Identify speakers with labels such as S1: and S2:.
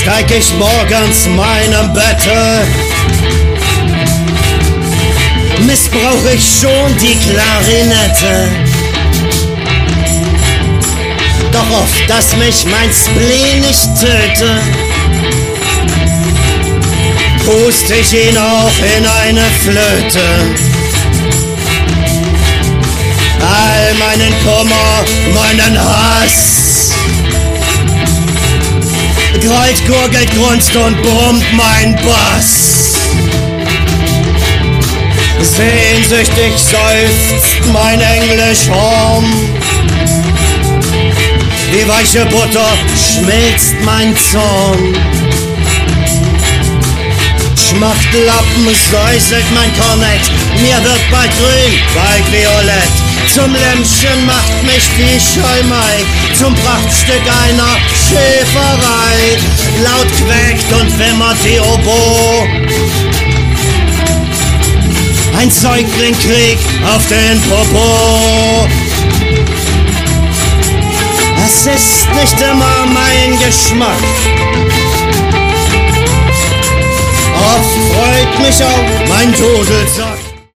S1: steig ich morgens meinem Bette, missbrauch ich schon die Klarinette. Doch oft, dass mich mein Spleen nicht töte, pust ich ihn auch in eine Flöte. All meinen Kummer, meinen Hass, grollt, gurgelt, grunzt und brummt mein Bass. Sehnsüchtig seufzt mein Englischhorn, wie weiche Butter schmilzt mein Zorn. Schmachtlappen säuselt mein Kornett, mir wird bald grün, bald violett. Zum Lämmchen macht mich die Schalmei, zum Prachtstück einer Schäferei. Laut quäkt und wimmert die Oboe, ein Säugling kriegt auf den Popo. Es ist nicht immer mein Geschmack, oft freut mich auch mein Dudelsack.